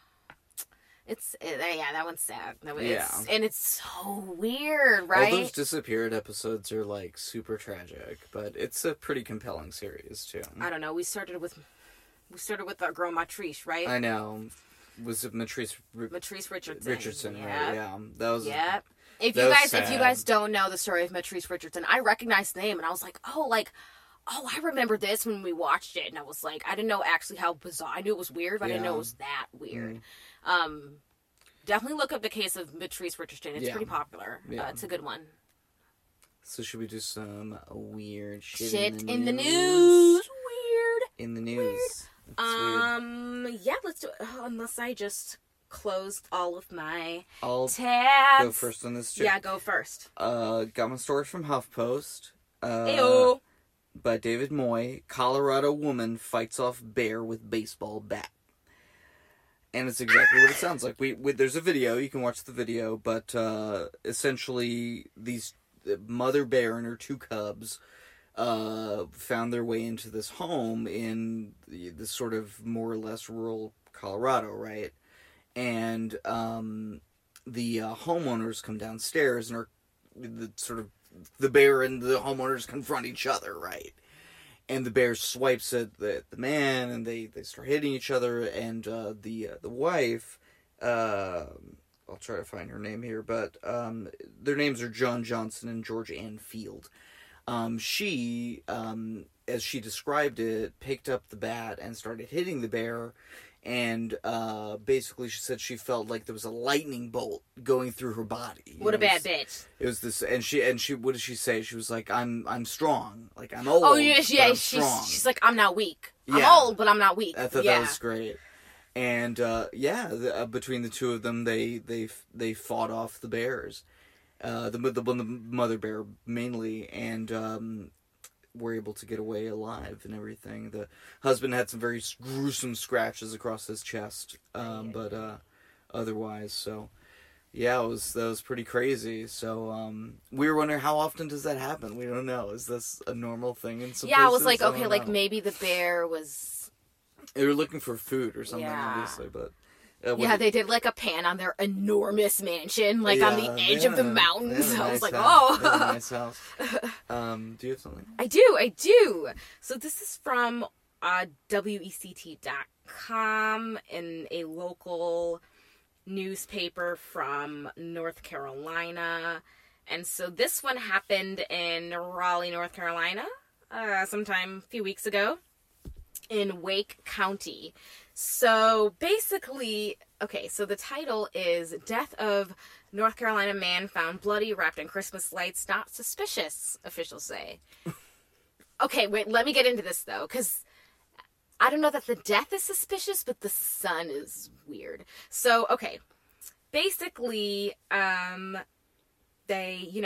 that one's sad. Yeah. And it's so weird, right? All those disappeared episodes are, super tragic, but it's a pretty compelling series, too. I don't know. We started with our girl Matrice, right? I know. Was it Matrice Richardson? Richardson, yeah. right? Yeah. That was... Yeah. If you guys don't know the story of Matrice Richardson, I recognized the name, and I was like, oh, I remember this when we watched it, and I was like, I didn't know actually how bizarre. I knew it was weird, but I didn't know it was that weird. Definitely look up the case of Matrice Richardson. It's pretty popular. Yeah. It's a good one. So should we do some weird shit in the news? Weird. In the news. Yeah, let's do it. Oh, unless I just closed all of my I'll tabs. go first on this too. Yeah, go first. Got my story from HuffPost. Ew. By David Moy. Colorado woman fights off bear with baseball bat. And it's exactly what it sounds like. There's a video, you can watch the video, but essentially the mother bear and her 2 cubs found their way into this home in this sort of more or less rural Colorado, right? And the homeowners come downstairs and the bear and the homeowners confront each other, right? And the bear swipes at the man, and they start hitting each other, and the wife, I'll try to find her name here, but their names are John Johnson and George Ann Field. She, as she described it, picked up the bat and started hitting the bear, and basically she said she felt like there was a lightning bolt going through her body. What a bad bitch. It was this, and she what did she say? She was like, I'm strong, like I'm old. Oh yeah, I'm strong. She's like, I'm not weak. Yeah. I'm old, but I'm not weak. I thought that was great. And between the 2 of them, they fought off the bears, the mother bear mainly, and were able to get away alive and everything. The husband had some very gruesome scratches across his chest, but otherwise, so yeah, that was pretty crazy. So we were wondering, how often does that happen? We don't know. Is this a normal thing in some places? I was like, okay, like maybe the bear was... They were looking for food or something, obviously, but... they did like a pan on their enormous mansion, on the edge of the mountains. I was like, oh. They have a nice house. Do you have something? I do. So this is from WECT.com in a local newspaper from North Carolina. And so this one happened in Raleigh, North Carolina, sometime a few weeks ago in Wake County. So basically, okay, so the title is Death of North Carolina Man Found Bloody Wrapped in Christmas Lights Not Suspicious, officials say. Okay, wait, let me get into this, though, because I don't know that the death is suspicious, but the son is weird. So, okay, basically, they,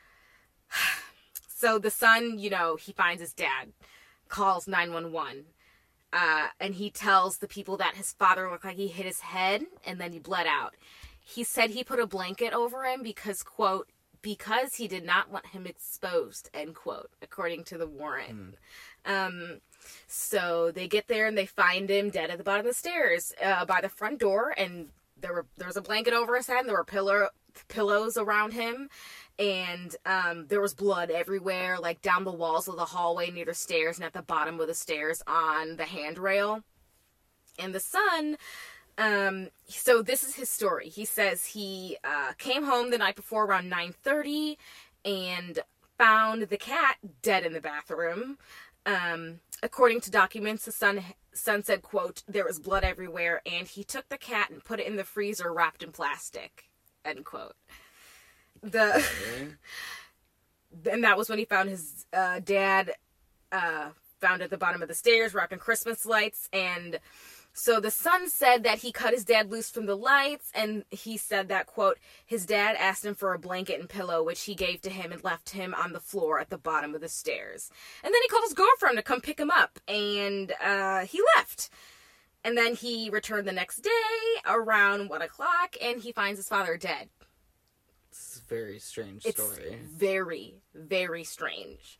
so the son, he finds his dad, calls 911, and he tells the people that his father looked like he hit his head, and then he bled out. He said he put a blanket over him because, quote, because he did not want him exposed, end quote, according to the warrant. So they get there and they find him dead at the bottom of the stairs by the front door, and there was a blanket over his head, and there were pillows around him, and there was blood everywhere, like down the walls of the hallway near the stairs and at the bottom of the stairs on the handrail. And the son... so this is his story. He says he came home the night before around 9:30 and found the cat dead in the bathroom. According to documents, the son said, quote, there was blood everywhere, and he took the cat and put it in the freezer wrapped in plastic, end quote. And that was when he found his dad found at the bottom of the stairs wrapped in Christmas lights. And so the son said that he cut his dad loose from the lights, and he said that, quote, his dad asked him for a blanket and pillow, which he gave to him and left him on the floor at the bottom of the stairs. And then he called his girlfriend to come pick him up, and he left. And then he returned the next day around 1 o'clock, and he finds his father dead. It's a very strange story. It's very, very strange.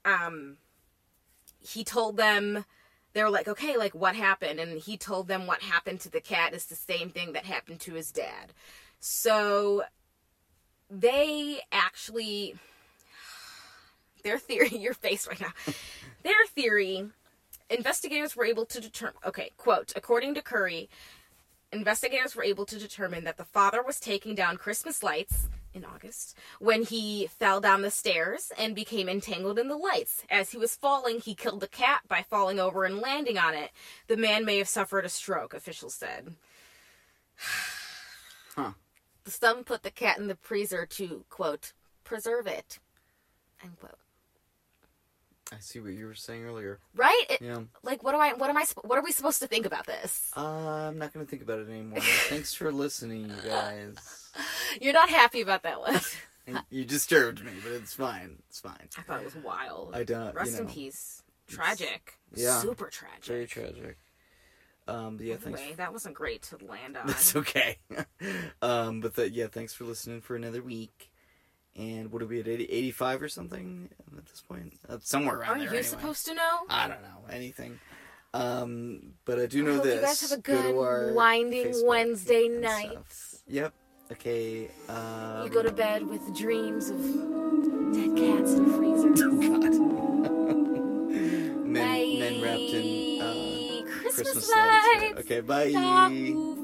He told them... They were like, okay, like, what happened? And he told them what happened to the cat is the same thing that happened to his dad. So they actually, their theory, your face right now, their theory, investigators were able to determine, okay, quote, according to Curry, investigators were able to determine that the father was taking down Christmas lights in August when he fell down the stairs and became entangled in the lights. As he was falling, he killed the cat by falling over and landing on it. The man may have suffered a stroke, officials said. Huh. The son put the cat in the freezer to, quote, preserve it, end quote. I see what you were saying earlier. Right? Yeah. Like, what are we supposed to think about this? I'm not going to think about it anymore. Thanks for listening, you guys. You're not happy about that one. You disturbed me, but it's fine. It's fine. I thought it was wild. I don't. Rest in peace. Tragic. Yeah. Super tragic. Very tragic. Yeah. Thanks. Anyway, that wasn't great to land on. That's okay. Thanks for listening for another week. And what are we at, 85 or something at this point? Somewhere around there. Are you supposed to know? I don't know. Anything. But I do know this. You guys have a good Go to our winding Facebook Wednesday and night. stuff. Yep. Okay. You go to bed with dreams of dead cats in a freezer. Oh, God. men wrapped in Christmas lights. Okay, bye.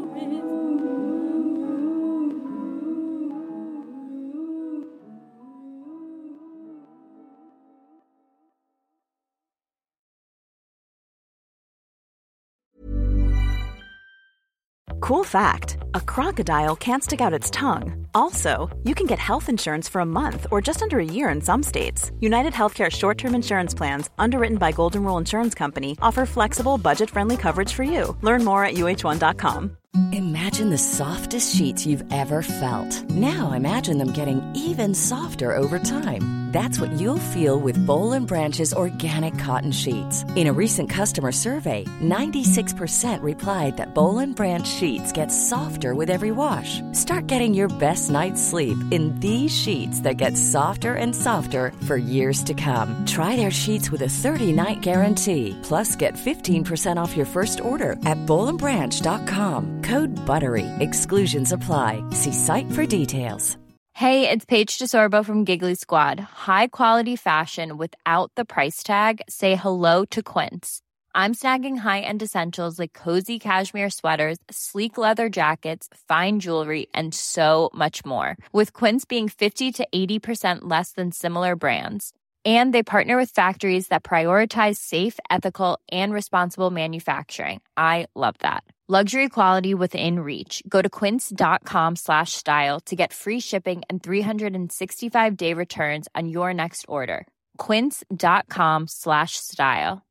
Cool fact, a crocodile can't stick out its tongue. Also, you can get health insurance for a month or just under a year in some states. United Healthcare short-term insurance plans, underwritten by Golden Rule Insurance Company, offer flexible, budget-friendly coverage for you. Learn more at uh1.com. Imagine the softest sheets you've ever felt. Now imagine them getting even softer over time. That's what you'll feel with Boll & Branch's organic cotton sheets. In a recent customer survey, 96% replied that Boll & Branch sheets get softer with every wash. Start getting your best night's sleep in these sheets that get softer and softer for years to come. Try their sheets with a 30-night guarantee. Plus, get 15% off your first order at bollandbranch.com. Code BUTTERY. Exclusions apply. See site for details. Hey, it's Paige DeSorbo from Giggly Squad. High quality fashion without the price tag. Say hello to Quince. I'm snagging high-end essentials like cozy cashmere sweaters, sleek leather jackets, fine jewelry, and so much more. With Quince being 50 to 80% less than similar brands. And they partner with factories that prioritize safe, ethical, and responsible manufacturing. I love that. Luxury quality within reach. Go to quince.com/style to get free shipping and 365-day returns on your next order. quince.com/style.